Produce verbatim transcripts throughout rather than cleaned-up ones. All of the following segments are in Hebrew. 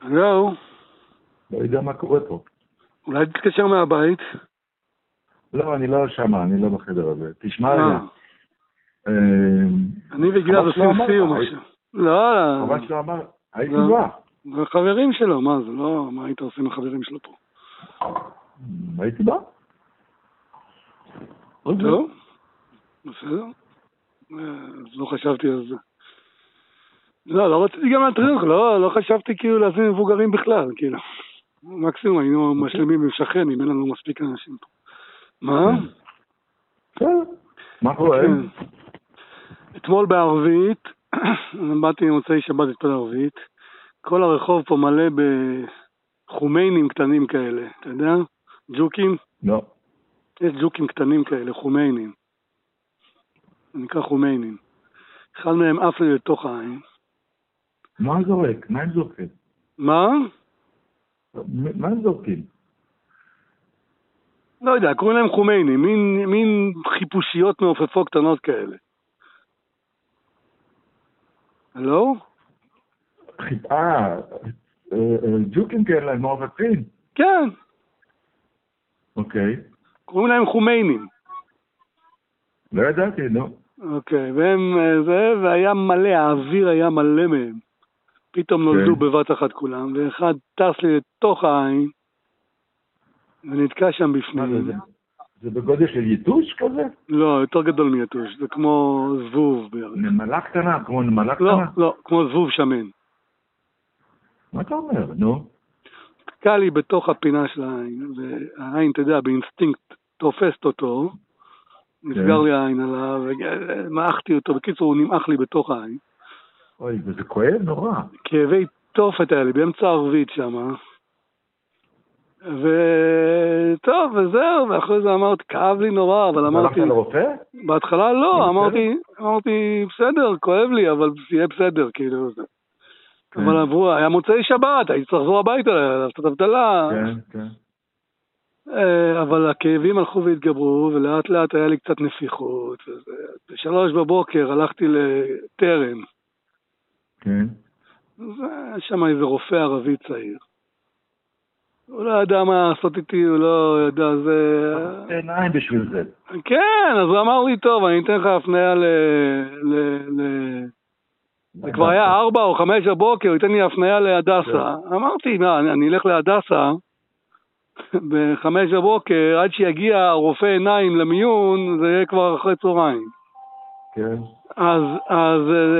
לא. לא יודע מה קורה פה. אולי תתקשר מהבית? לא, אני לא שמה, אני לא בחדר הזה. תשמע אה. רגע. אני וגלעד עושים סיום עכשיו. לא, לא. חבל שלא אמר, הייתי לא. בא. זה החברים שלו, מה זה? לא, מה היית עושה עם החברים שלו פה? הייתי בא. טוב, בסדר. אז לא חשבתי על זה. לא, לא רציתי גם להטריד אותך, לא, לא חשבתי כאילו להזמין מבוגרים בכלל, כאילו. מקסימום היינו משלמים עם שכן, אם אין לנו מספיק אנשים פה. מה? כן. מה קורה? אתמול בערבית, באתי מוצאי שבת אתמול בערבית, כל הרחוב פה מלא בחומיינים קטנים כאלה, אתה יודע? ג'וקים? לא. יש ג'וקים קטנים כאלה, חומיינים. זה נקרא חומיינים. אחד מהם עף לי לתוך העין. מה זורק? מה הם זורקים? מה? מה הם זורקים? לא יודע, קוראים להם חומיינים, מין, מין חיפושיות מעופפות קטנות כאלה. הלו? אה, ג'וקים כאלה, מעופפים? כן. אוקיי. קוראים להם חומיינים. לא ידעתי, נו. אוקיי, והם זה, והיה מלא, האוויר היה מלא מהם. פתאום נולדו בבת אחת כולם, ואחד טס לי לתוך העין, ונתקע שם בפנים. זה בגודל של יתוש כזה? לא, יותר גדול מיתוש, זה כמו זבוב בערך. נמלה קטנה, כמו נמלה קטנה? לא, לא, כמו זבוב שמן. מה אתה אומר, נו? תקע לי בתוך הפינה של העין, והעין, אתה יודע, באינסטינקט תופסת אותו, נסגר לי העין עליו, ומעכתי אותו, בקיצור הוא נמעך לי בתוך העין. אוי, וזה כואב נורא. כאבי תופת האלה, באמצע הערבית שם. וטוב, וזהו, ואחרי זה אמרתי, כאב לי נורא, אבל אמרתי... הלכת לרופא? בהתחלה לא, אמרתי, אמרתי, בסדר, כואב לי, אבל יהיה בסדר, כאילו זה. אבל עברו, היה מוצאי שבת, הייתי צריך לחזור הביתה, לעשות הבדלה. כן, כן. אבל הכאבים הלכו והתגברו, ולאט לאט היה לי קצת נפיחות. בשלוש בבוקר הלכתי לטרם. כן. ויש שם איזה רופא ערבי צעיר. הוא לא ידע מה לעשות איתי, הוא לא ידע, זה... עיניים בשביל זה. כן, אז הוא אמר לי, טוב, אני אתן לך הפניה ל... זה כבר היה ארבע או חמש בבוקר, הוא ייתן לי הפניה להדסה. אמרתי, מה, אני אלך להדסה בחמש בבוקר, עד שיגיע רופא עיניים למיון, זה יהיה כבר אחרי צהריים. כן. אז, אז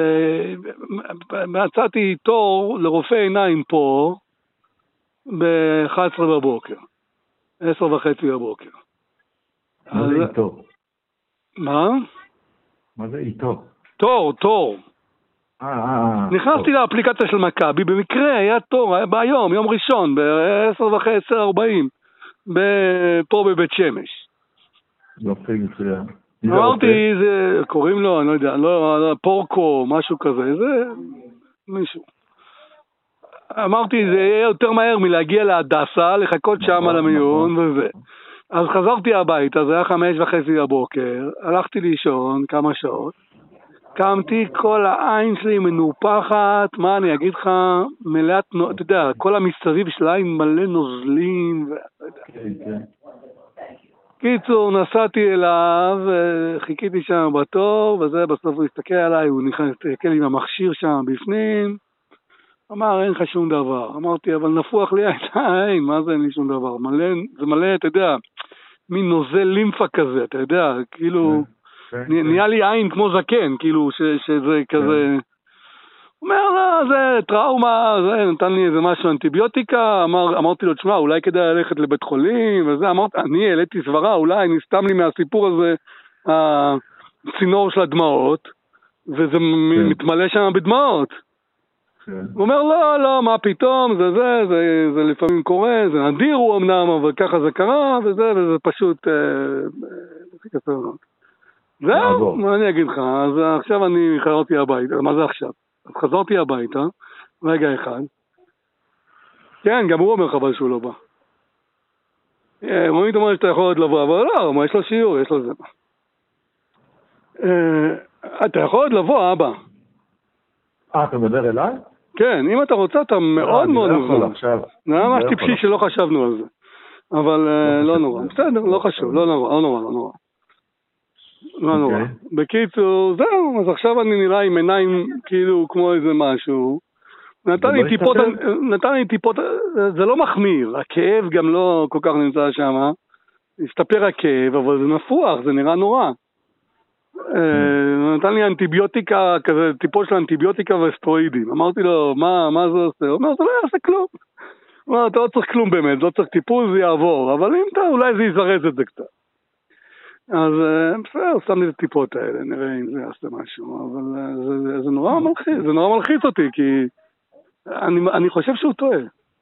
מצאתי תור לרופא עיניים פה, ב-אחת עשרה בבוקר, עשר וחצי בבוקר. מה זה איתו? מה? מה זה איתו? תור, תור. נכנסתי לאפליקציה של מכבי, במקרה היה תור, היה ביום, יום ראשון, ב-עשר וחצי, עשר ארבעים, פה בבית שמש. יופי מצוין. אמרתי, קוראים לו, אני לא יודע, פורקו, משהו כזה, זה מישהו. אמרתי, זה יהיה יותר מהר מלהגיע להדסה, לחכות שם על המיון וזה. אז חזרתי הביתה, זה היה חמש וחצי בבוקר, הלכתי לישון כמה שעות, קמתי, כל העין שלי מנופחת, מה אני אגיד לך, מלאת, אתה יודע, כל המסביב של העין מלא נוזלים, קיצור, נסעתי אליו, חיכיתי שם בתור, וזה בסוף הוא הסתכל עליי, הוא הסתכל עם המכשיר שם בפנים, אמר, אין לך שום דבר. אמרתי, אבל נפוח לי העין, מה זה אין לי שום דבר? מלא, זה מלא, אתה יודע, מין נוזל לימפה כזה, אתה יודע, כאילו, נהיה לי עין כמו זקן, כאילו, שזה כזה... הוא אומר, לא, זה טראומה, זה נתן לי איזה משהו אנטיביוטיקה, אמרתי לו, תשמע, אולי כדאי ללכת לבית חולים, וזה, אמרתי, אני העליתי סברה, אולי נסתם לי מהסיפור הזה, הצינור של הדמעות, וזה מתמלא שם בדמעות. הוא אומר, לא, לא, מה פתאום, זה זה, זה, זה לפעמים קורה, זה נדיר הוא אמנם, אבל ככה זה קרה, וזה, וזה פשוט, זהו, מה אני אגיד לך, אז עכשיו אני חזרתי הביתה, מה זה עכשיו? אז חזרתי הביתה, רגע אחד, כן, גם הוא אומר חבל שהוא לא בא. רונית אומר שאתה יכול עוד לבוא, אבל לא, מה, יש לו שיעור, יש לו זה. אתה יכול עוד לבוא, אבא. אה, אתה מדבר אליי? כן, אם אתה רוצה, אתה מאוד מאוד מוזמן. זה ממש טיפשי שלא חשבנו על זה. אבל לא נורא. בסדר, לא חשוב, לא נורא, לא נורא, לא נורא. לא נורא. בקיצור, זהו, אז עכשיו אני נראה עם עיניים כאילו כמו איזה משהו. נתן לי טיפות, נתן לי טיפות, זה לא מחמיר, הכאב גם לא כל כך נמצא שם. הסתפר הכאב, אבל זה נפוח, זה נראה נורא. נתן לי אנטיביוטיקה, כזה טיפות של אנטיביוטיקה וסטרואידים. אמרתי לו, מה, מה זה עושה? הוא אומר, זה לא יעשה כלום. הוא אומר, אתה לא צריך כלום באמת, לא צריך טיפול, זה יעבור. אבל אם אתה, אולי זה יזרז את זה קצת. אז בסדר, שם לי את הטיפות האלה, נראה אם זה יעשה משהו. אבל זה, זה נורא מלחיץ, זה נורא מלחיץ אותי, כי אני, אני חושב שהוא טועה.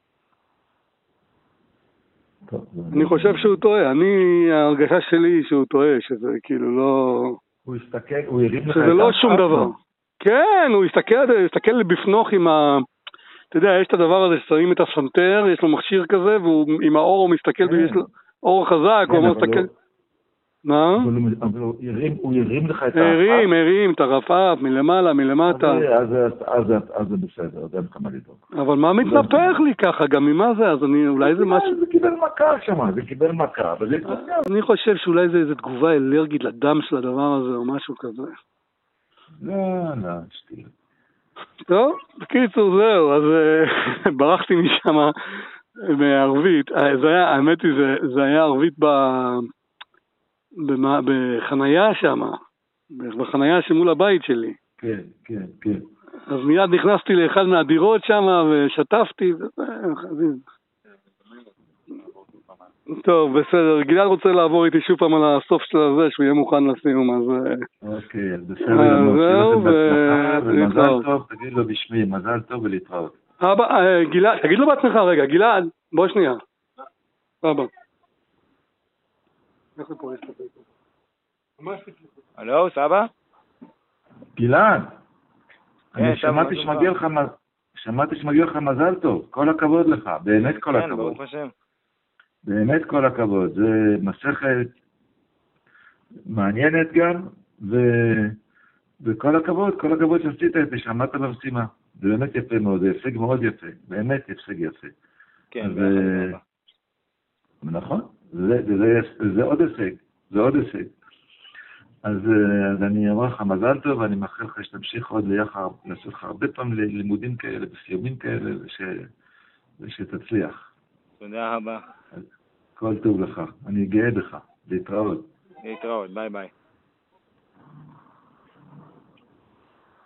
אני חושב שהוא טועה, אני, ההרגשה שלי שהוא טועה, שזה כאילו לא... הוא הסתכל, הוא הרים לך... שזה לא שום דבר. כן, הוא הסתכל, הסתכל בפנוך עם ה... אתה יודע, יש את הדבר הזה ששמים את הסנטר, יש לו מכשיר כזה, ועם האור הוא מסתכל, ויש לו אור חזק, הוא אומר, מסתכל... מה? אבל הוא הרים לך את הרפף? הרים, הרים, את הרפף, מלמעלה, מלמטה. אז זה בסדר, זה אין לך מה לדאוג. אבל מה מתנפח לי ככה, גם ממה זה? אז אני, אולי זה משהו... זה קיבל מכה שם, זה קיבל מכה, אבל זה התנפח. אני חושב שאולי זה איזו תגובה אלרגית לדם של הדבר הזה, או משהו כזה. לא, לא, שתהיה. טוב, בקיצור זהו, אז ברחתי משם מערבית. זה היה, האמת היא, זה היה ערבית ב... בחנייה שם, בחנייה שמול הבית שלי. כן, כן, כן. אז מיד נכנסתי לאחד מהדירות שם ושטפתי. טוב, בסדר. גלעד רוצה לעבור איתי שוב פעם על הסוף של הזה, שהוא יהיה מוכן לסיום, אז... אוקיי, אז בסדר. זהו, ומזל טוב, תגיד לו בשמי, מזל טוב ולהתראות. אבא, גלעד, תגיד לו בעצמך רגע, גלעד, בוא שנייה. אבא. הלו, סבא? גלעד, אני שמעתי שמגיע לך שמעתי שמגיע לך מזל טוב, כל הכבוד לך, באמת כל הכבוד. כן, ברוך השם. באמת כל הכבוד, זה מסכת מעניינת גם, וכל הכבוד, כל הכבוד שעשית את זה, שמעת במשימה. זה באמת יפה מאוד, זה הישג מאוד יפה, באמת הישג יפה. כן, נכון, זה עוד הישג, זה עוד הישג. אז אני אומר לך מזל טוב, ואני מאחל לך שתמשיך עוד ליחד, לעשות לך הרבה פעם לימודים כאלה, בסיומים כאלה, ושתצליח. תודה רבה. כל טוב לך, אני גאה בך, להתראות. להתראות, ביי ביי.